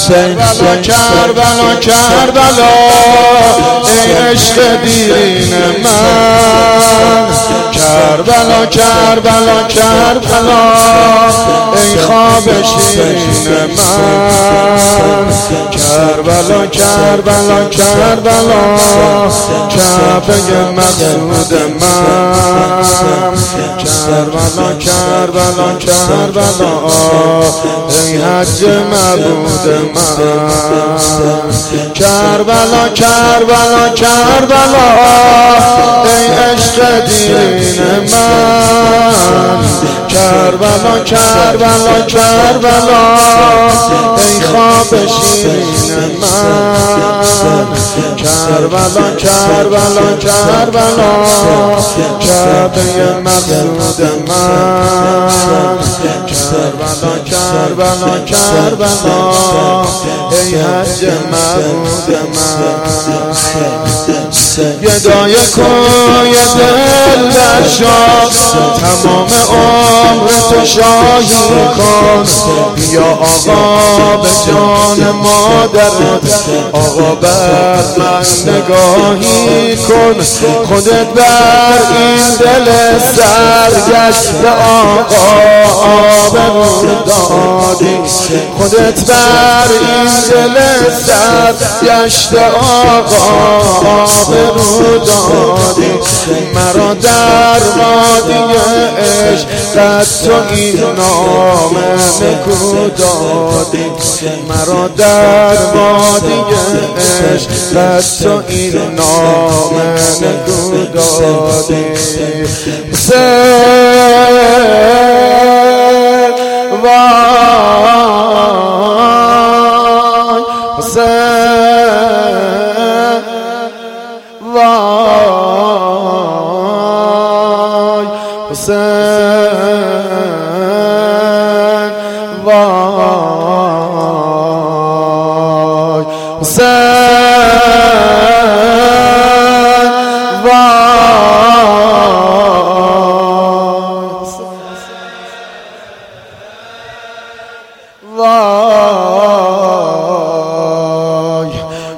کربلا کربلا ای عشق دیرین من، کربلا کربلا کربلا ای خواب شیرین من، کربلا کربلا کربلا کعبه مقصود من، کربلا کربلا کربلا ای حج معبود من، کربلا کربلا کربلا ای عشق دیرین من، کربلا کربلا کربلا ای خواب شیرین من، کربلا کربلا کربلا کعبه مقصود من، کربلا کربلا کربلا ای حج معبود من. گدای کوی دل در شاه تمام عمر تو شاهی کن، بیا آقا به جان مادرت، آقا بر من نگاهی کن، خودت بر این دل سرگشت آقا آبرو دادی، خودت بر این دل سرگشت آقا آبرو دادی، مرا در وادی عشقت تو این نام نکو دادی، مرا در وادی عشقت تو این نام نکو دادی. حسین وای حسین وای حسین وای حسین وای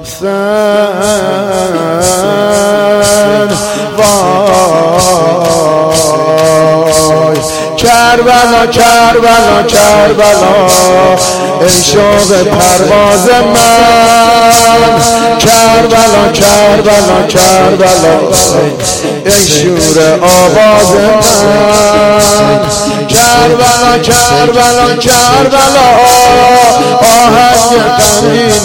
کربلا کربلا کربلا ای شوق پرواز من، کربلا کربلا کربلا ای شور آواز من، کربلا کربلا کربلا آهنگ غمگین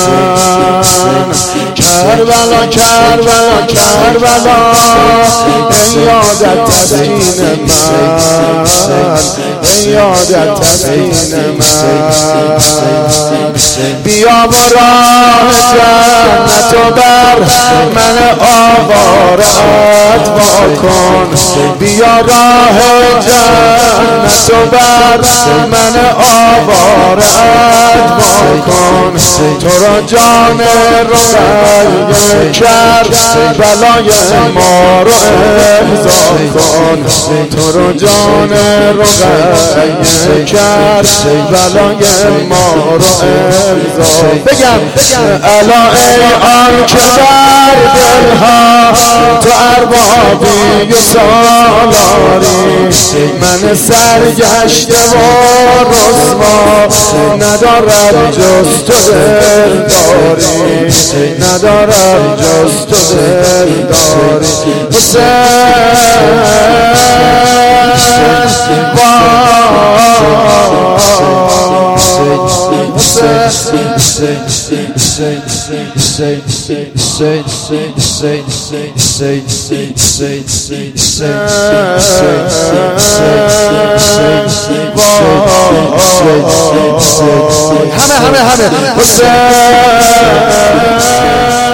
من، کربلا کربلا کربلا ای یادت تسکین من، ای یادت تسکین من، بیا و راه جنت و بر من آوارت واکن، بیا راه جنت و بر من آوارت واکن، تو را جان رقیه کربلای ما رو امضا کن، تو را جان رقیه کربلای ما رو امضا بگم الا ای آن که در دلها تو اربابی و سالاری، من سرگشته و رسوا ندارد جز تو دلداری، ندارد جز تو دلداری. همه